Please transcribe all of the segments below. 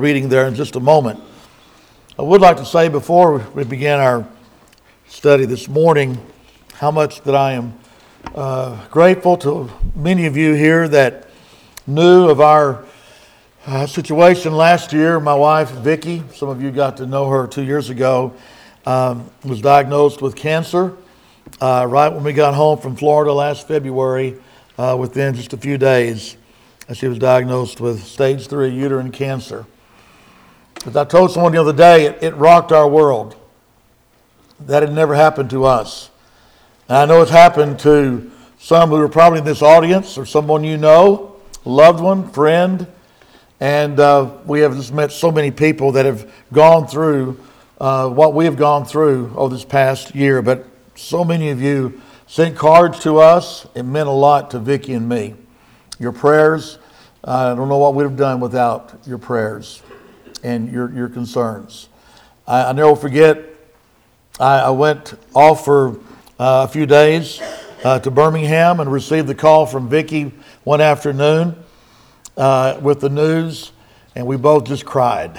reading there in just a moment. I would like to say before we begin our study this morning how much that I am grateful to many of you here that knew of our situation last year. My wife, Vicki, some of you got to know her 2 years ago, was diagnosed with cancer right when we got home from Florida last February. Within just a few days, she was diagnosed with stage 3 uterine cancer. As I told someone the other day, it rocked our world. That had never happened to us. And I know it's happened to some who are probably in this audience or someone you know, loved one, friend. And we have just met so many people that have gone through what we have gone through over this past year. But so many of you sent cards to us. It meant a lot to Vicki and me. Your prayers, I don't know what we'd have done without your prayers and your concerns. I never forget, I went off for a few days to Birmingham and received the call from Vicki one afternoon with the news, and we both just cried.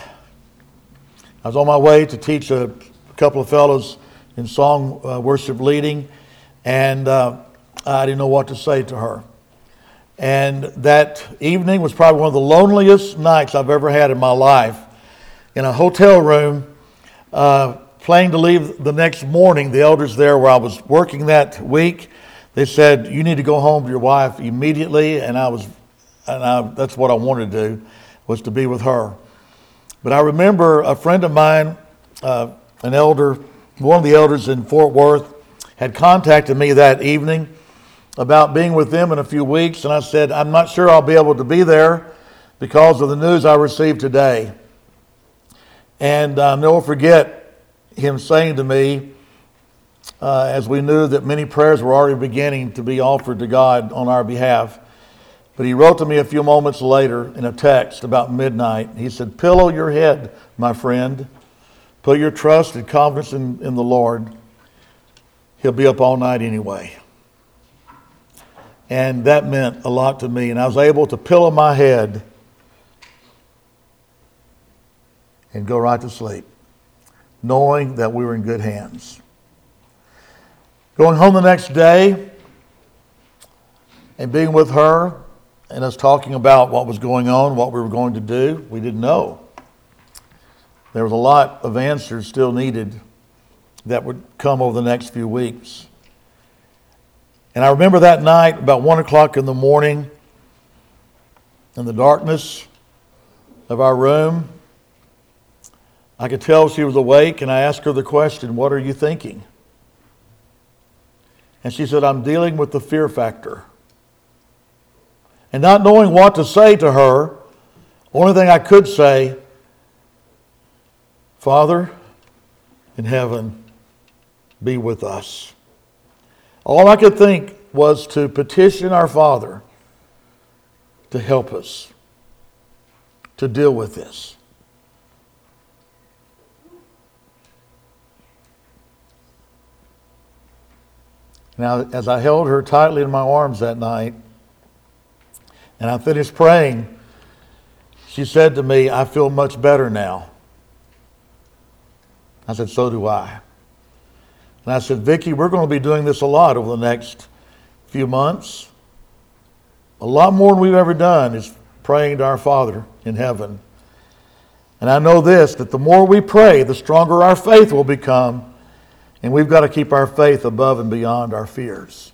I was on my way to teach a couple of fellows in song worship leading, and I didn't know what to say to her. And that evening was probably one of the loneliest nights I've ever had in my life. In a hotel room, planning to leave the next morning, the elders there where I was working that week, they said, "You need to go home to your wife immediately." And that's what I wanted to do, was to be with her. But I remember a friend of mine, an elder, one of the elders in Fort Worth, had contacted me that evening about being with them in a few weeks. And I said, "I'm not sure I'll be able to be there because of the news I received today." And I'll never forget him saying to me, as we knew that many prayers were already beginning to be offered to God on our behalf. But he wrote to me a few moments later in a text about midnight. He said, "Pillow your head, my friend. Put your trust and confidence in the Lord. He'll be up all night anyway." And that meant a lot to me. And I was able to pillow my head and go right to sleep, knowing that we were in good hands. Going home the next day and being with her and us talking about what was going on, what we were going to do, we didn't know. There was a lot of answers still needed that would come over the next few weeks. And I remember that night, about 1 o'clock in the morning, in the darkness of our room, I could tell she was awake, and I asked her the question, "What are you thinking?" And she said, "I'm dealing with the fear factor." And not knowing what to say to her, only thing I could say, "Father in heaven, be with us." All I could think was to petition our Father to help us to deal with this. Now, as I held her tightly in my arms that night, and I finished praying, she said to me, "I feel much better now." I said, "So do I." And I said, "Vicki, we're going to be doing this a lot over the next few months. A lot more than we've ever done is praying to our Father in heaven. And I know this, that the more we pray, the stronger our faith will become. And we've got to keep our faith above and beyond our fears."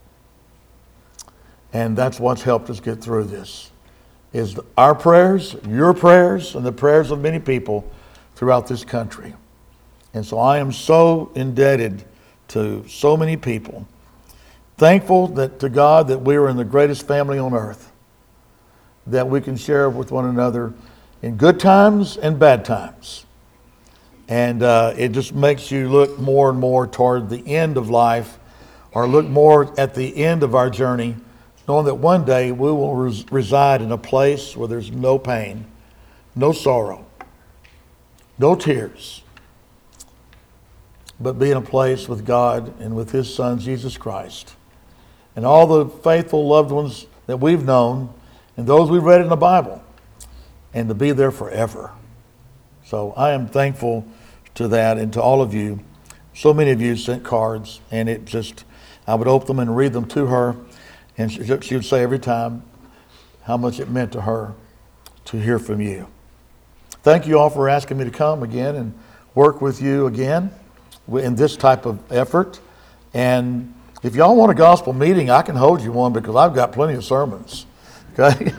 And that's what's helped us get through this, is our prayers, your prayers, and the prayers of many people throughout this country. And so I am so indebted to so many people. Thankful to God that we are in the greatest family on earth, that we can share with one another in good times and bad times. And it just makes you look more and more toward the end of life, or look more at the end of our journey, knowing that one day we will reside in a place where there's no pain, no sorrow, no tears, but be in a place with God and with His Son, Jesus Christ. And all the faithful loved ones that we've known and those we've read in the Bible, and to be there forever. So I am thankful to that and to all of you. So many of you sent cards, and I would open them and read them to her, and she would say every time how much it meant to her to hear from you. Thank you all for asking me to come again and work with you again in this type of effort. And if y'all want a gospel meeting, I can hold you one because I've got plenty of sermons. Okay?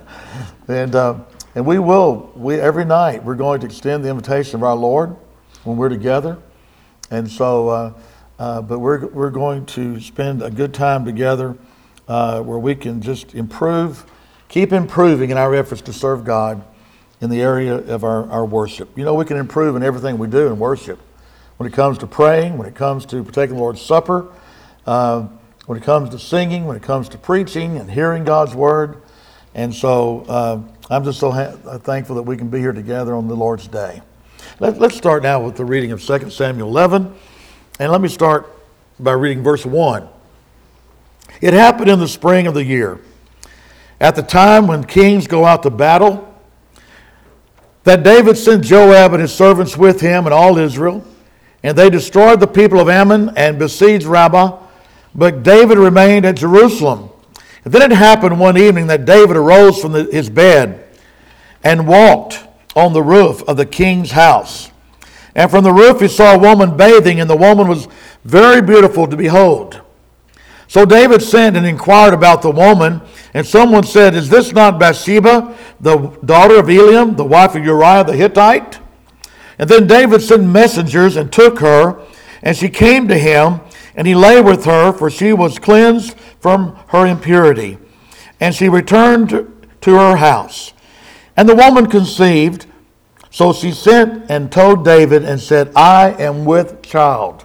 And we every night we're going to extend the invitation of our Lord when we're together. And so, but we're going to spend a good time together where we can just keep improving in our efforts to serve God in the area of our worship. You know, we can improve in everything we do in worship. When it comes to praying, when it comes to partaking the Lord's Supper, when it comes to singing, when it comes to preaching and hearing God's Word. And so I'm just so thankful that we can be here together on the Lord's Day. Let's start now with the reading of 2 Samuel 11. And let me start by reading verse 1. It happened in the spring of the year, at the time when kings go out to battle, that David sent Joab and his servants with him and all Israel, and they destroyed the people of Ammon and besieged Rabbah, but David remained at Jerusalem. And then it happened one evening that David arose from his bed and walked on the roof of the king's house. And from the roof he saw a woman bathing, and the woman was very beautiful to behold. So David sent and inquired about the woman, and someone said, "Is this not Bathsheba, the daughter of Eliam, the wife of Uriah the Hittite?" And then David sent messengers and took her, and she came to him, and he lay with her, for she was cleansed from her impurity. And she returned to her house. And the woman conceived, so she sent and told David and said, "I am with child."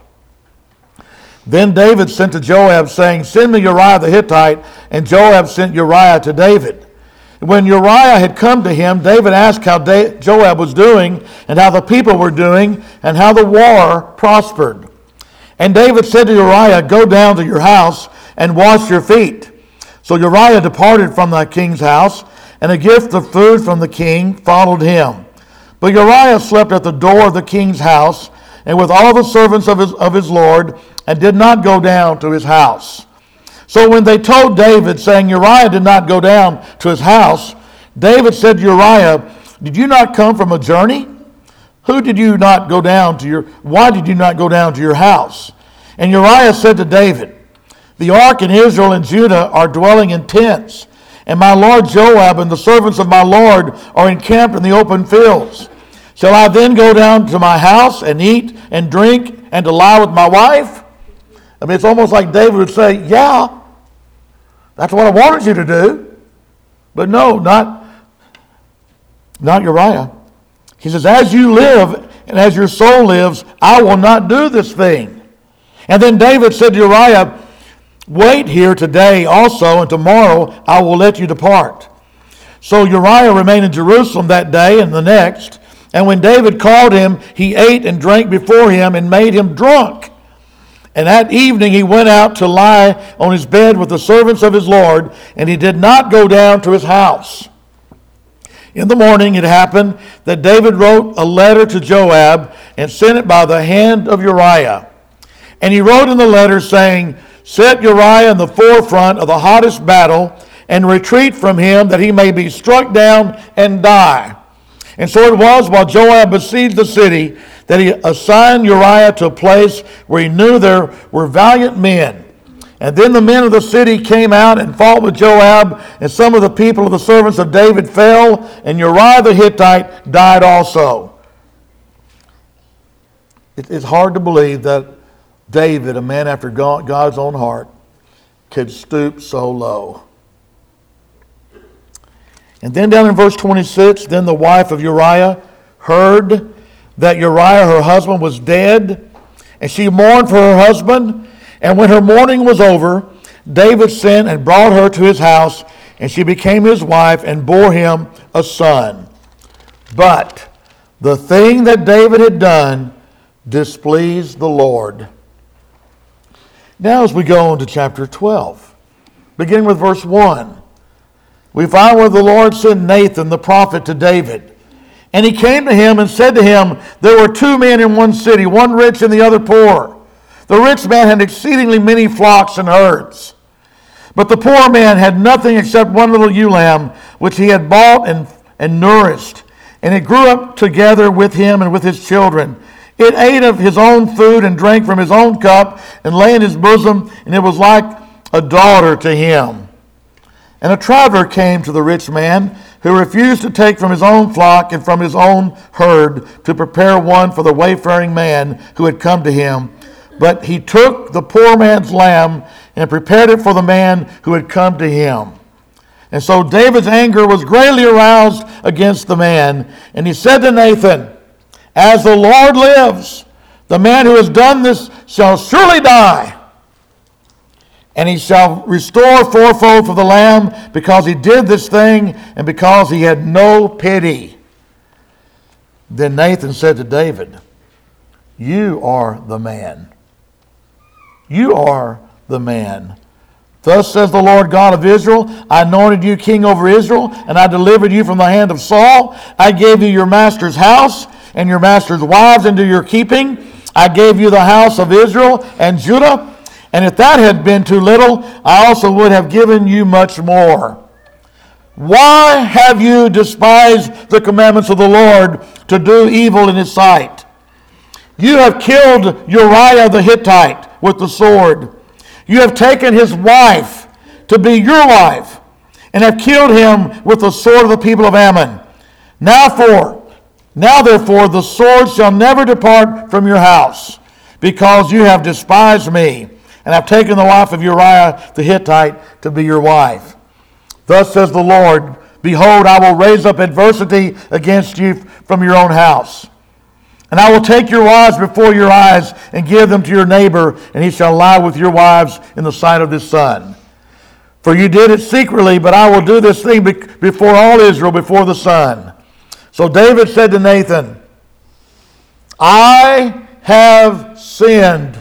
Then David sent to Joab, saying, "Send me Uriah the Hittite." And Joab sent Uriah to David. When Uriah had come to him, David asked how Joab was doing, and how the people were doing, and how the war prospered. And David said to Uriah, "Go down to your house and wash your feet." So Uriah departed from the king's house, and a gift of food from the king followed him. But Uriah slept at the door of the king's house, and with all the servants of his lord, and did not go down to his house. So when they told David, saying, "Uriah did not go down to his house," David said to Uriah, "Did you not come from a journey? Why did you not go down to your house?" And Uriah said to David, "The ark and Israel and Judah are dwelling in tents, and my lord Joab and the servants of my lord are encamped in the open fields. Shall I then go down to my house and eat and drink and to lie with my wife?" I mean, it's almost like David would say, "Yeah, that's what I wanted you to do." But no, not Uriah. He says, "As you live and as your soul lives, I will not do this thing." And then David said to Uriah, "Wait here today also, and tomorrow I will let you depart." So Uriah remained in Jerusalem that day and the next. And when David called him, he ate and drank before him and made him drunk. And that evening he went out to lie on his bed with the servants of his Lord, and he did not go down to his house. In the morning it happened that David wrote a letter to Joab and sent it by the hand of Uriah. And he wrote in the letter saying, "Set Uriah in the forefront of the hottest battle, and retreat from him, that he may be struck down and die." And so it was, while Joab besieged the city, that he assigned Uriah to a place where he knew there were valiant men. And then the men of the city came out and fought with Joab, and some of the people of the servants of David fell, and Uriah the Hittite died also. It's hard to believe that David, a man after God's own heart, could stoop so low. And then down in verse 26, then the wife of Uriah heard that Uriah, her husband, was dead, and she mourned for her husband. And when her mourning was over, David sent and brought her to his house, and she became his wife and bore him a son. But the thing that David had done displeased the Lord. Now as we go on to chapter 12, beginning with verse 1, we find where the Lord sent Nathan the prophet to David. And he came to him and said to him, there were two men in one city, one rich and the other poor. The rich man had exceedingly many flocks and herds. But the poor man had nothing except one little ewe lamb, which he had bought and nourished. And it grew up together with him and with his children. It ate of his own food and drank from his own cup and lay in his bosom, and it was like a daughter to him. And a traveler came to the rich man, who refused to take from his own flock and from his own herd to prepare one for the wayfaring man who had come to him. But he took the poor man's lamb and prepared it for the man who had come to him. And so David's anger was greatly aroused against the man. And he said to Nathan, as the Lord lives, the man who has done this shall surely die. And he shall restore fourfold for the lamb, because he did this thing and because he had no pity. Then Nathan said to David, you are the man. You are the man. Thus says the Lord God of Israel, I anointed you king over Israel, and I delivered you from the hand of Saul. I gave you your master's house and your master's wives into your keeping. I gave you the house of Israel and Judah. And if that had been too little, I also would have given you much more. Why have you despised the commandments of the Lord to do evil in his sight? You have killed Uriah the Hittite with the sword. You have taken his wife to be your wife, and have killed him with the sword of the people of Ammon. Now therefore, the sword shall never depart from your house, because you have despised me, and have taken the wife of Uriah the Hittite to be your wife. Thus says the Lord, behold, I will raise up adversity against you from your own house. And I will take your wives before your eyes and give them to your neighbor, and he shall lie with your wives in the sight of his son. For you did it secretly, but I will do this thing before all Israel, before the sun. So David said to Nathan, I have sinned.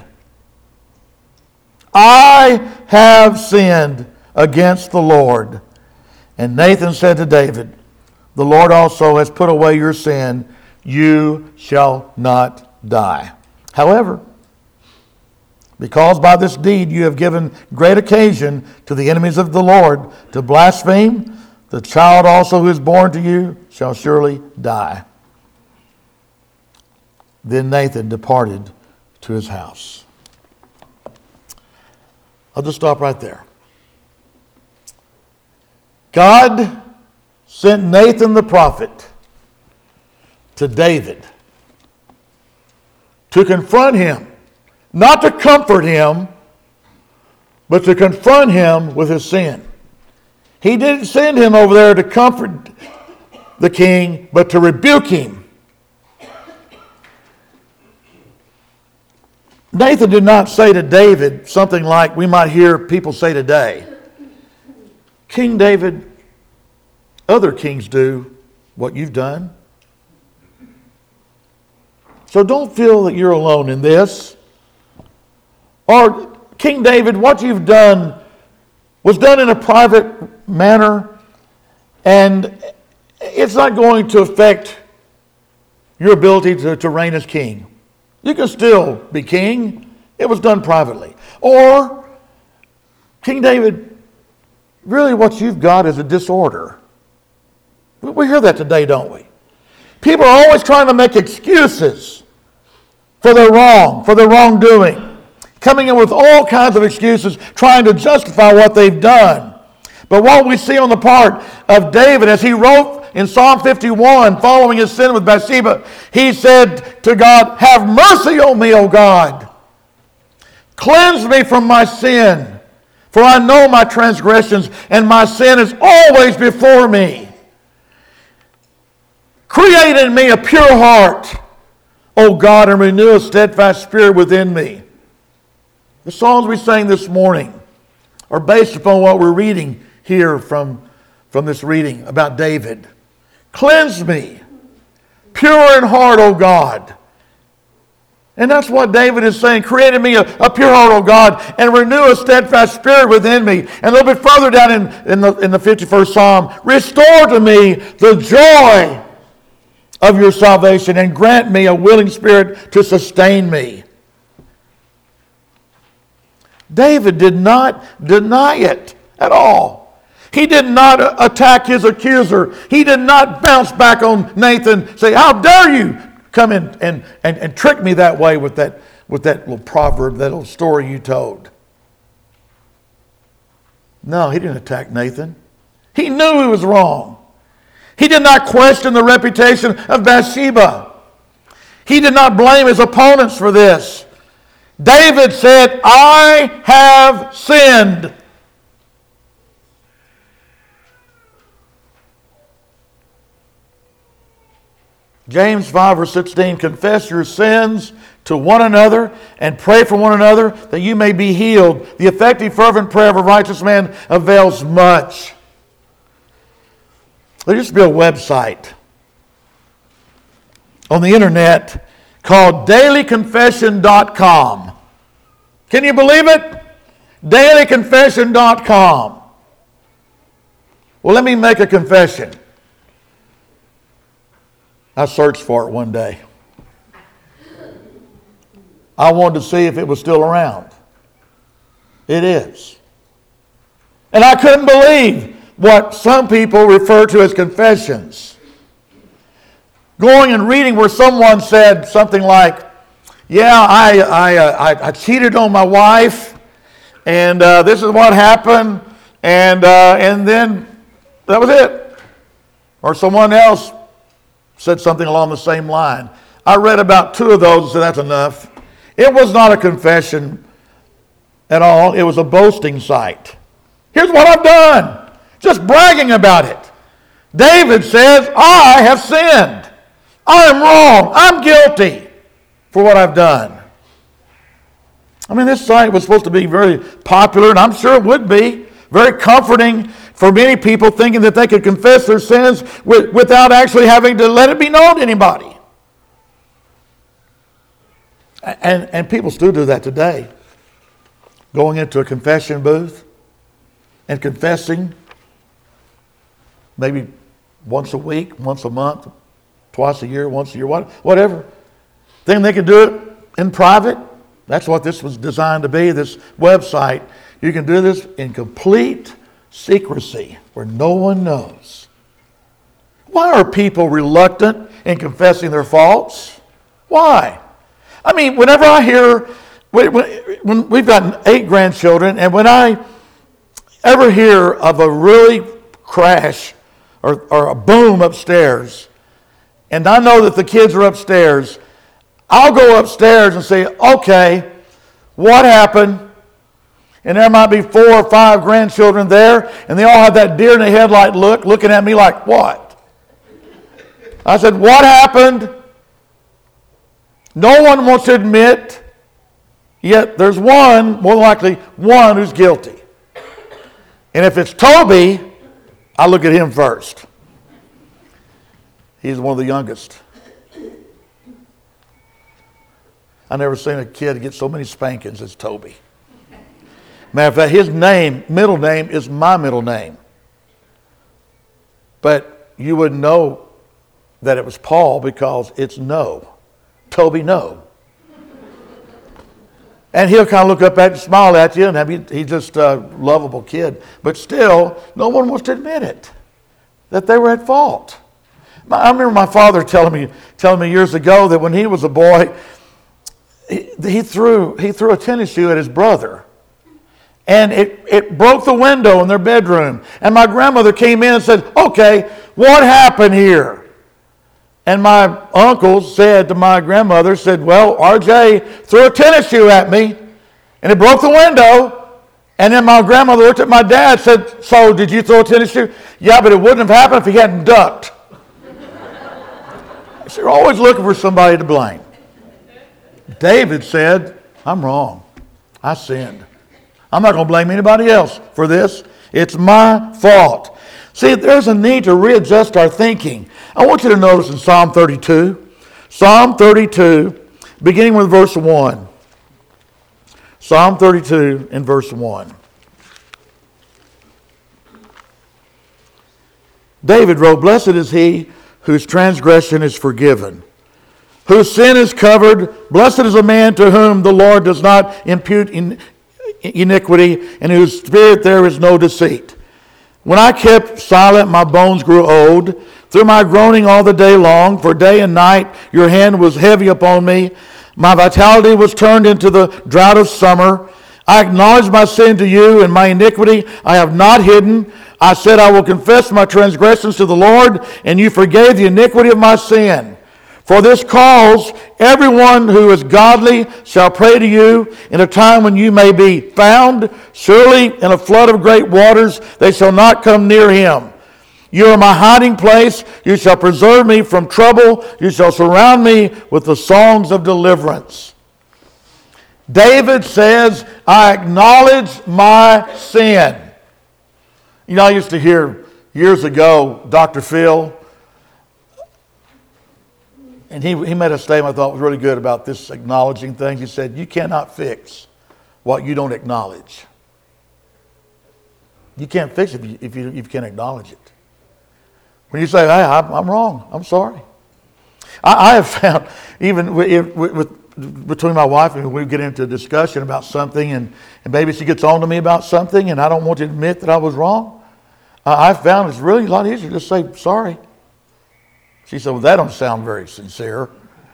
I have sinned against the Lord. And Nathan said to David, the Lord also has put away your sin. You shall not die. However, because by this deed you have given great occasion to the enemies of the Lord to blaspheme, the child also who is born to you shall surely die. Then Nathan departed to his house. I'll just stop right there. God sent Nathan the prophet to David to confront him, not to comfort him, but to confront him with his sin. He didn't send him over there to comfort the king, but to rebuke him. Nathan did not say to David something like we might hear people say today, King David, other kings do what you've done. So don't feel that you're alone in this. Or, King David, what you've done was done in a private manner, and it's not going to affect your ability to reign as king. You can still be king. It was done privately. Or, King David, really what you've got is a disorder. We hear that today, don't we? People are always trying to make excuses for their wrong, for their wrongdoing. Coming in with all kinds of excuses, trying to justify what they've done. But what we see on the part of David, as he wrote in Psalm 51, following his sin with Bathsheba, he said to God, have mercy on me, O God. Cleanse me from my sin, for I know my transgressions, and my sin is always before me. Create in me a pure heart, O God, and renew a steadfast spirit within me. The songs we sang this morning are based upon what we're reading here from this reading about David. Cleanse me, pure in heart, O God. And that's what David is saying. Create in me a pure heart, O God, and renew a steadfast spirit within me. And a little bit further down in the 51st Psalm, restore to me the joy of your salvation, and grant me a willing spirit to sustain me. David did not deny it at all. He did not attack his accuser. He did not bounce back on Nathan, say, how dare you come in and trick me that way with that little proverb, that little story you told. No, he didn't attack Nathan. He knew he was wrong. He did not question the reputation of Bathsheba. He did not blame his opponents for this. David said, I have sinned. James 5 verse 16, confess your sins to one another and pray for one another that you may be healed. The effective fervent prayer of a righteous man avails much. There used to be a website on the internet called dailyconfession.com. Can you believe it? Dailyconfession.com. Well, let me make a confession. I searched for it one day. I wanted to see if it was still around. It is. And I couldn't believe what some people refer to as confessions. Going and reading where someone said something like, yeah, I cheated on my wife, and this is what happened, and then that was it. Or someone else said something along the same line. I read about 2 of those and said that's enough. It was not a confession at all. It was a boasting site. Here's what I've done. Just bragging about it. David says, I have sinned. I am wrong. I'm guilty for what I've done. I mean, this site was supposed to be very popular, and I'm sure it would be. Very comforting for many people, thinking that they could confess their sins without actually having to let it be known to anybody. And people still do that today. Going into a confession booth and confessing maybe once a week, once a month, twice a year, once a year, whatever. Then they can do it in private. That's what this was designed to be, this website. You can do this in complete secrecy where no one knows. Why are people reluctant in confessing their faults? Why? I mean, whenever I hear, when we've got 8 grandchildren, and when I ever hear of a really crash or a boom upstairs, and I know that the kids are upstairs, I'll go upstairs and say, okay, what happened? And there might be 4 or 5 grandchildren there, and they all have that deer in the headlight look, looking at me like, what? I said, what happened? No one wants to admit, yet there's one, more than likely, one who's guilty. And if it's Toby, I look at him first. He's one of the youngest. I've never seen a kid get so many spankings as Toby. Matter of fact, his middle name is my middle name. But you wouldn't know that it was Paul because it's No. Toby No. And he'll kind of look up at you, smile at you, and he's just a lovable kid. But still, no one wants to admit it, that they were at fault. I remember my father telling me years ago that when he was a boy, he threw a tennis shoe at his brother. And it broke the window in their bedroom. And my grandmother came in and said, okay, what happened here? And my uncle said to my grandmother, well, RJ threw a tennis shoe at me, and it broke the window. And then my grandmother looked at my dad and said, so did you throw a tennis shoe? Yeah, but it wouldn't have happened if he hadn't ducked. So you're always looking for somebody to blame. David said, I'm wrong. I sinned. I'm not going to blame anybody else for this. It's my fault. See, there's a need to readjust our thinking. I want you to notice in Psalm 32. Psalm 32, beginning with verse 1. Psalm 32 and verse 1. David wrote, blessed is he whose transgression is forgiven, whose sin is covered. Blessed is the man to whom the Lord does not impute iniquity, and whose spirit there is no deceit. When I kept silent, my bones grew old, through my groaning all the day long, for day and night your hand was heavy upon me. My vitality was turned into the drought of summer. I acknowledged my sin to you, and my iniquity I have not hidden. I said, I will confess my transgressions to the Lord, and you forgave the iniquity of my sin. For this cause, everyone who is godly shall pray to you in a time when you may be found. Surely in a flood of great waters they shall not come near him. You are my hiding place. You shall preserve me from trouble. You shall surround me with the songs of deliverance. David says, I acknowledge my sin. You know, I used to hear years ago, Dr. Phil, and he made a statement I thought was really good about this acknowledging things. He said, you cannot fix what you don't acknowledge. You can't fix it if you can't acknowledge it. When you say, hey, I'm wrong, I'm sorry. I have found, even between my wife and we get into a discussion about something, and maybe she gets on to me about something, and I don't want to admit that I was wrong. I've found it's really a lot easier to just say, sorry. She said, well, that don't sound very sincere.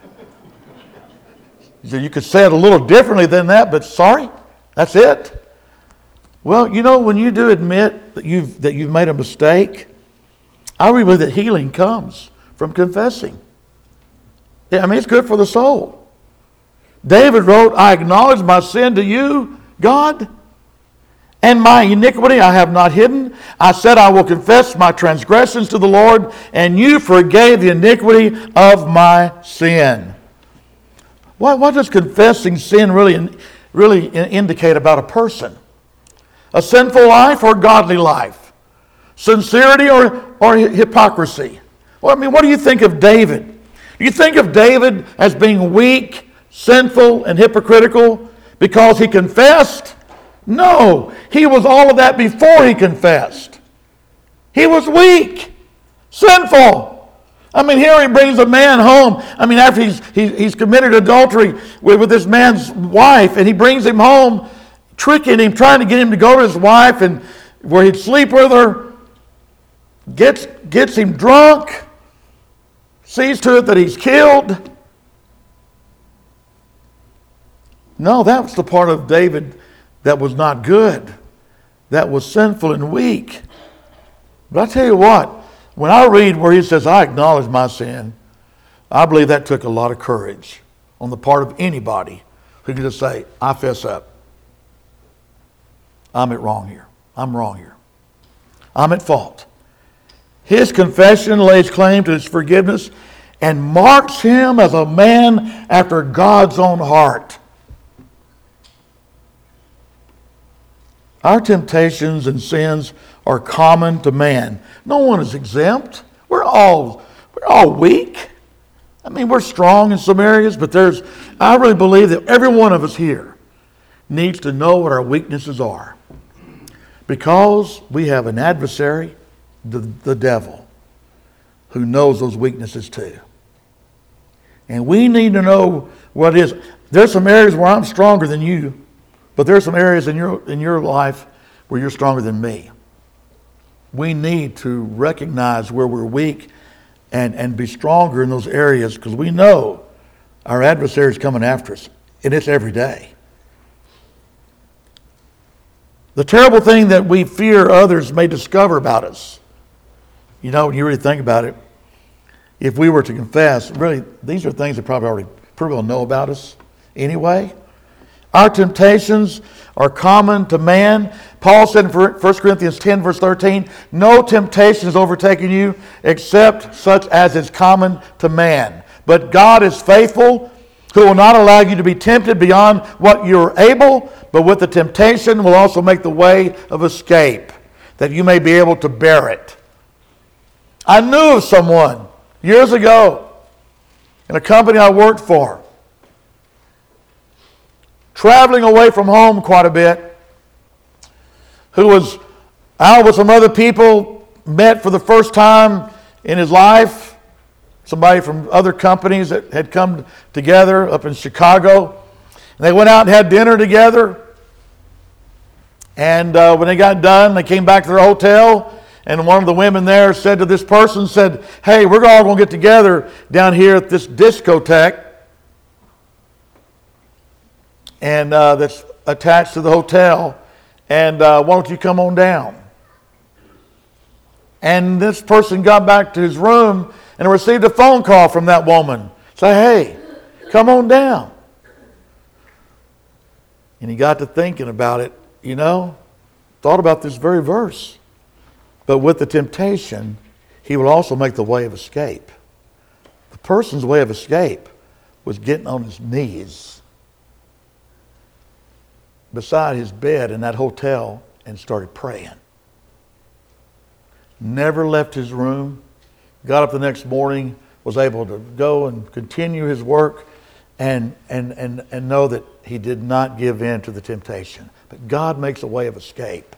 She said, you could say it a little differently than that, but sorry, that's it. Well, you know, when you do admit that you've made a mistake, I really believe that healing comes from confessing. Yeah, I mean, it's good for the soul. David wrote, I acknowledge my sin to you, God, and my iniquity I have not hidden. I said I will confess my transgressions to the Lord, and you forgave the iniquity of my sin. What does confessing sin really indicate about a person? A sinful life or a godly life? Sincerity or hypocrisy? Well, I mean, what do you think of David? Do you think of David as being weak, sinful, and hypocritical because he confessed? No, he was all of that before he confessed. He was weak, sinful. I mean, here he brings a man home. I mean, after he's committed adultery with this man's wife, and he brings him home, tricking him, trying to get him to go to his wife, and where he'd sleep with her, gets him drunk, sees to it that he's killed. No, that was the part of David that was not good, that was sinful and weak. But I tell you what, when I read where he says, I acknowledge my sin, I believe that took a lot of courage on the part of anybody who could just say, I fess up. I'm wrong here. I'm wrong here. I'm at fault. His confession lays claim to his forgiveness and marks him as a man after God's own heart. Our temptations and sins are common to man. No one is exempt. We're all weak. I mean, we're strong in some areas, but I really believe that every one of us here needs to know what our weaknesses are. Because we have an adversary, the devil, who knows those weaknesses too. And we need to know what it is. There's some areas where I'm stronger than you, but there's some areas in your life where you're stronger than me. We need to recognize where we're weak and be stronger in those areas, because we know our adversary is coming after us, and it's every day. The terrible thing that we fear others may discover about us. You know, when you really think about it, if we were to confess, really, these are things that probably already pretty well know about us anyway. Our temptations are common to man. Paul said in 1 Corinthians 10, verse 13, no temptation has overtaken you except such as is common to man. But God is faithful, who will not allow you to be tempted beyond what you're able, but with the temptation will also make the way of escape, that you may be able to bear it. I knew of someone years ago in a company I worked for, traveling away from home quite a bit, who was out with some other people, met for the first time in his life, somebody from other companies that had come together up in Chicago. And they went out and had dinner together. And when they got done, they came back to their hotel. And one of the women there said to this person, said, hey, we're all going to get together down here at this discotheque. And that's attached to the hotel. And why don't you come on down? And this person got back to his room and received a phone call from that woman. Say, hey, come on down. And he got to thinking about it, thought about this very verse. But with the temptation, he will also make the way of escape. The person's way of escape was getting on his knees beside his bed in that hotel and started praying. Never left his room. Got up the next morning, was able to go and continue his work and know that he did not give in to the temptation. But God makes a way of escape.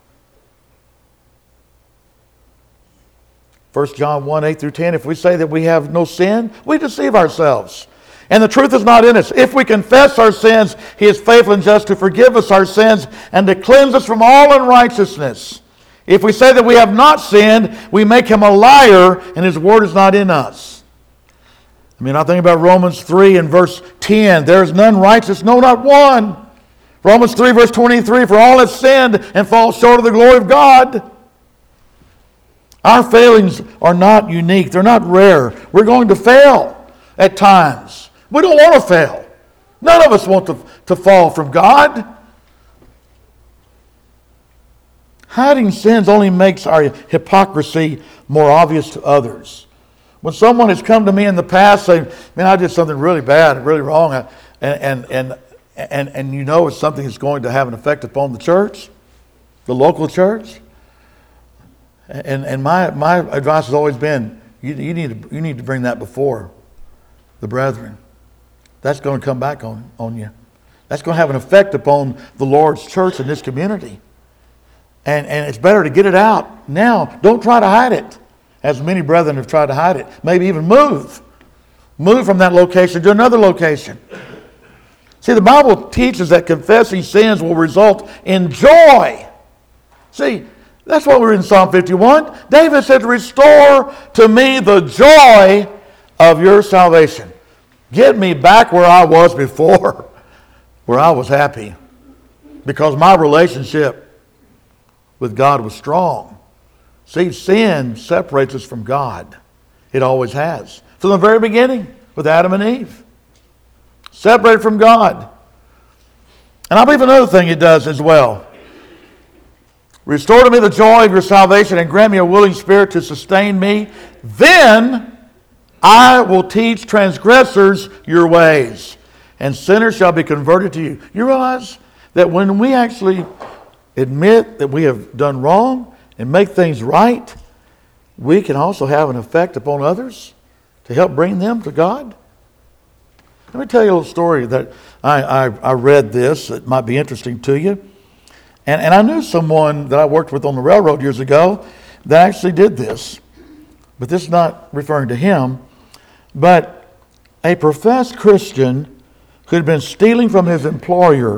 1 John 1, 8 through 10, if we say that we have no sin, we deceive ourselves. And the truth is not in us. If we confess our sins, He is faithful and just to forgive us our sins and to cleanse us from all unrighteousness. If we say that we have not sinned, we make Him a liar and His word is not in us. I think about Romans 3 and verse 10. There is none righteous, no, not one. Romans 3 verse 23, for all have sinned and fall short of the glory of God. Our failings are not unique. They're not rare. We're going to fail at times. We don't want to fail. None of us want to fall from God. Hiding sins only makes our hypocrisy more obvious to others. When someone has come to me in the past saying, man, I did something really bad, really wrong, and it's something that's going to have an effect upon the church, the local church, and my advice has always been, you need to bring that before the brethren. That's going to come back on you. That's going to have an effect upon the Lord's church in this community. And it's better to get it out now. Don't try to hide it, as many brethren have tried to hide it. Maybe even move. Move from that location to another location. See, the Bible teaches that confessing sins will result in joy. See, that's what we're in Psalm 51. David said, restore to me the joy of your salvation. Get me back where I was before, where I was happy. Because my relationship with God was strong. See, sin separates us from God. It always has. From the very beginning, with Adam and Eve. Separated from God. And I believe another thing it does as well. Restore to me the joy of your salvation and grant me a willing spirit to sustain me. Then I will teach transgressors your ways, and sinners shall be converted to you. You realize that when we actually admit that we have done wrong and make things right, we can also have an effect upon others to help bring them to God? Let me tell you a little story that I read this that might be interesting to you. And I knew someone that I worked with on the railroad years ago that actually did this. But this is not referring to him. But a professed Christian who had been stealing from his employer,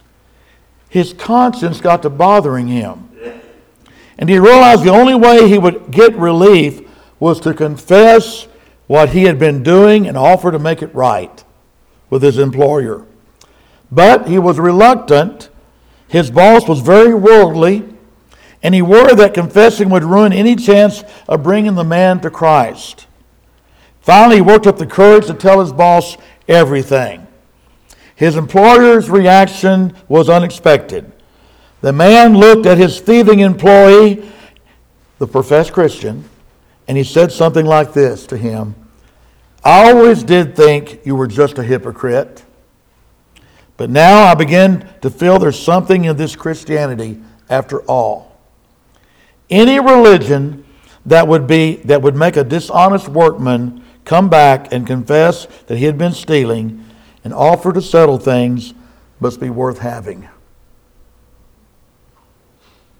his conscience got to bothering him. And he realized the only way he would get relief was to confess what he had been doing and offer to make it right with his employer. But he was reluctant. His boss was very worldly, and he worried that confessing would ruin any chance of bringing the man to Christ. Finally, he worked up the courage to tell his boss everything. His employer's reaction was unexpected. The man looked at his thieving employee, the professed Christian, and he said something like this to him: I always did think you were just a hypocrite. But now I begin to feel there's something in this Christianity after all. Any religion that would make a dishonest workman come back and confess that he had been stealing and offer to settle things must be worth having.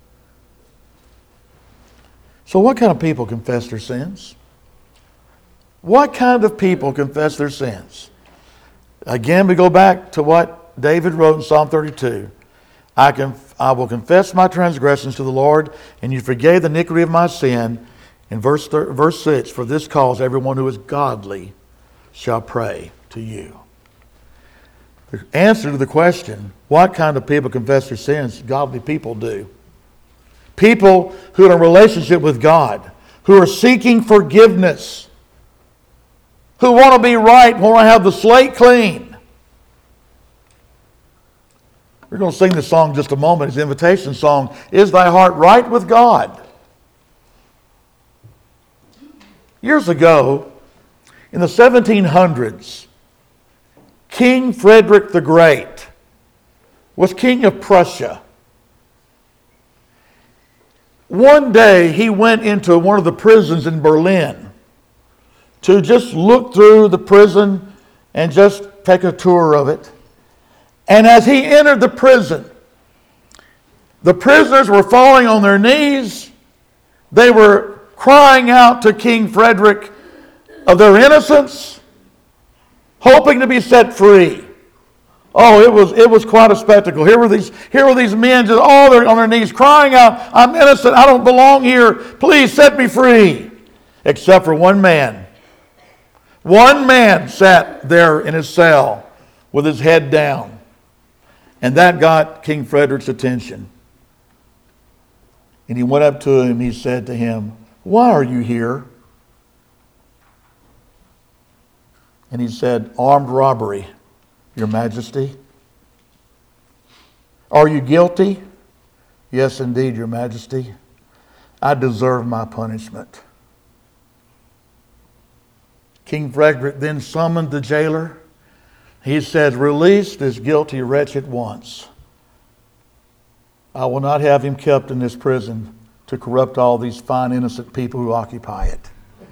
So what kind of people confess their sins? What kind of people confess their sins? Again, we go back to what David wrote in Psalm 32. I will confess my transgressions to the Lord, and you forgave the iniquity of my sin. In verse 6, for this cause everyone who is godly shall pray to you. The answer to the question, what kind of people confess their sins? Godly people do. People who are in a relationship with God, who are seeking forgiveness, who want to be right, want to have the slate clean. We're going to sing this song in just a moment. It's the invitation song, Is Thy Heart Right with God? Years ago, in the 1700s, King Frederick the Great was king of Prussia. One day he went into one of the prisons in Berlin to just look through the prison and just take a tour of it. And as he entered the prison, the prisoners were falling on their knees. They were crying out to King Frederick of their innocence, hoping to be set free. Oh, it was quite a spectacle. Here were these men just all on their knees crying out, I'm innocent, I don't belong here, please set me free. Except for one man. One man sat there in his cell with his head down. And that got King Frederick's attention. And he went up to him, he said to him, why are you here? And he said, armed robbery, Your Majesty. Are you guilty? Yes, indeed, Your Majesty. I deserve my punishment. King Frederick then summoned the jailer. He said, release this guilty wretch at once. I will not have him kept in this prison to corrupt all these fine, innocent people who occupy it.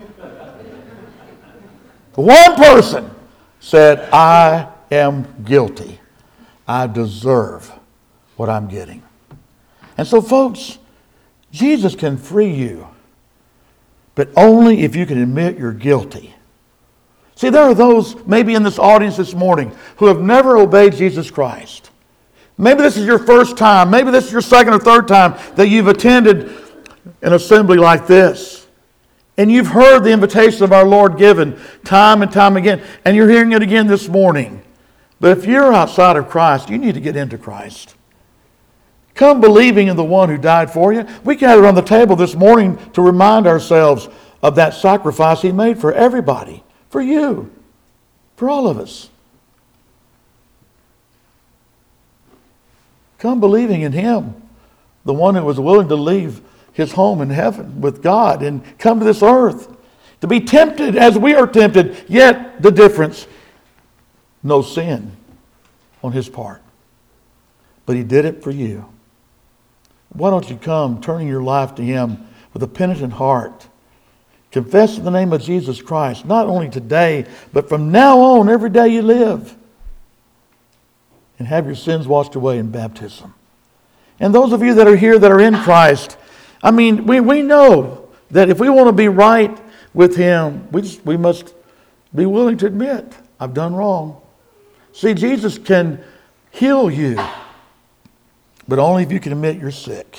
One person said, I am guilty. I deserve what I'm getting. And so, folks, Jesus can free you, but only if you can admit you're guilty. See, there are those maybe in this audience this morning who have never obeyed Jesus Christ. Maybe this is your first time. Maybe this is your second or third time that you've attended an assembly like this. And you've heard the invitation of our Lord given time and time again. And you're hearing it again this morning. But if you're outside of Christ, you need to get into Christ. Come believing in the one who died for you. We gathered around the table this morning to remind ourselves of that sacrifice He made for everybody. For you. For all of us. Come believing in Him. The one who was willing to leave His home in heaven with God and come to this earth. To be tempted as we are tempted. Yet the difference. No sin on His part. But He did it for you. Why don't you come turning your life to Him with a penitent heart? Confess in the name of Jesus Christ, not only today, but from now on, every day you live. And have your sins washed away in baptism. And those of you that are here that are in Christ, I mean, we know that if we want to be right with Him, we must be willing to admit, I've done wrong. See, Jesus can heal you, but only if you can admit you're sick.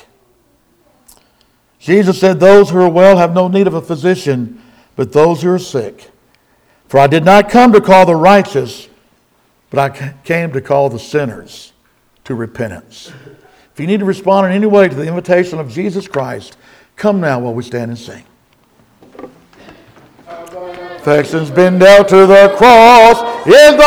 Jesus said, those who are well have no need of a physician, but those who are sick. For I did not come to call the righteous, but I came to call the sinners to repentance. If you need to respond in any way to the invitation of Jesus Christ, come now while we stand and sing. Affection's been nailed to the cross. Is the